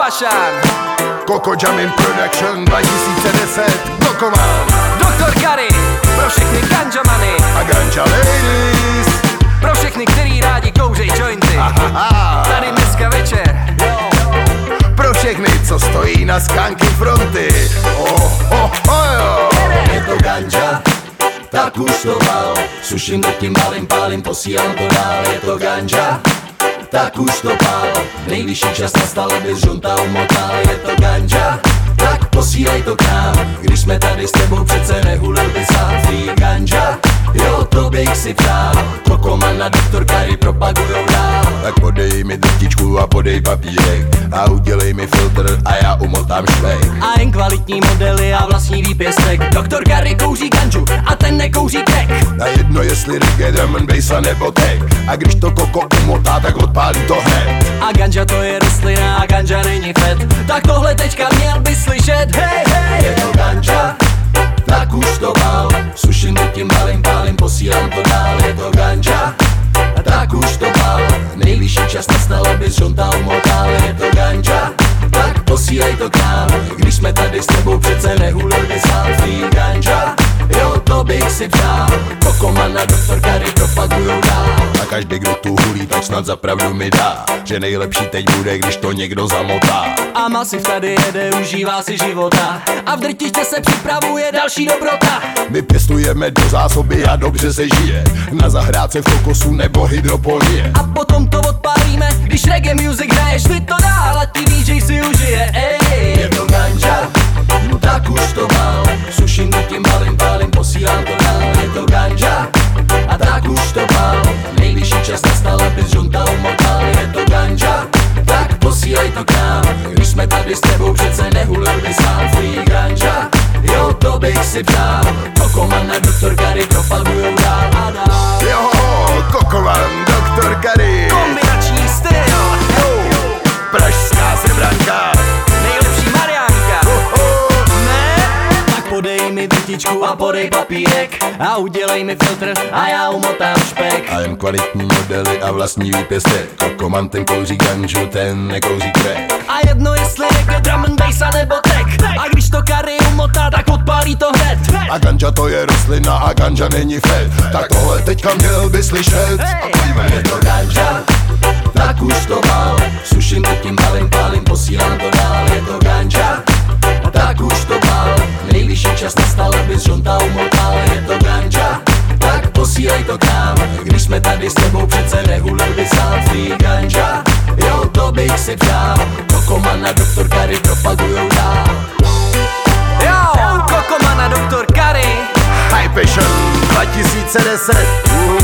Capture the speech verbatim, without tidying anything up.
Pašán, Coco Jamin Production dva tisíce deset, Cocoman, doktor Kary, pro všechny ganjamany a Ganja Ladies, pro všechny, který rádi kouřej jointy. Ahaha. Tady dneska večer, jo. Pro všechny, co stojí na skánky fronty. Oh, oh, oh, jo. Je to ganja, tak už to mal. Suším to tím malým, pálím, posílám to dál. Je to ganja, tak už to pál. Nejvyšší čas nastal, aby žunta umotal. Je to ganja, tak posílej to k nám. Když jsme tady s tebou, přece nehulil by sám. Free ganja, jo, to bych si přál. Cocoman a doktor Kary propagujou dál. Tak podej mi drtičku a podej papírek a udělej mi filtr a já umotám švejk. A jen kvalitní modely a vlastní výpěstek. Doktor Kary kouří ganžu a ten nekouří crack. A jedno jestli reggae, drum and bass a nebo tech. A když to koko umotá, tak odpálí to hned. A ganja to je rostlina a ganja není fet. Tak tohle teďka měl by slyšet. Hej, hej. Je to ganja, tak už to mal. Suším to tím malým, pálím, posílám to dál. Je to ganja, tak už to mal. Nejvyšší čas nastal, aby žonta umotal. Je to ganja, tak posílej to k nám. Když jsme tady s tebou, přece nehulil by sám. Free ganja, jo, to bych si přál. Cocoman a doktor Kary propagujou dál. A každý, kdo tu hulí, tak snad za pravdu mi dá, že nejlepší teď bude, když to někdo zamotá. A Masiv tady jede, užívá si života. A v drtičce se připravuje další dobrota. My pěstujeme do zásoby a dobře se žije. Na zahrádce v kokosu nebo hydroponie. A potom to odpálíme, když reggae music hraješ ty to dál a ti D J si užije. Ej. Je to ganja, tak už to mal. Suším to tím malým, pálím, posílám to dál. Je to ganja, a tak už to mal. Nejvyšší čas nastal, aby žunta umotal. Je to ganja, tak posílej to k nám. Když jsme tady s tebou, přece nehulil by sám. Free ganja, jo, to bych si přál. Cocoman a doktor Kary propagujou dál a dál. Jo, Cocoman, doktor Kary, Kombinační styl, pražská srebranka, nejlepší Mariánka. oh, oh. Ne? Tak podej mi drtičku a podej papírek a udělej mi filtr a já umotám špek. A jen kvalitní modely a vlastní výpěstek. Cocoman ten kouří ganžu, ten nekouří crack. A jedno jestli reggae, drum and bass a nebo tech. A když to Kary umotá, tak odpálí to hned. A ganja to je rostlina a ganja není fet. Tak tohle teďka měl by slyšet. A pojďme. Je to ganja, tak už to mal. Suším to tím malým, pálím, posílám to dál. Je to ganja, tak už to mal. Nejvyšší čas nastal, aby žonta umotal. Je to ganja, tak posílej to k nám. Když jsme tady s tebou, přece nehulil by sám. Free ganja, jo, to bych si přál. Cocoman a doktor Kary propagujou dál. Jo, Cocoman a doktor Kary. High Passion dva tisíce deset.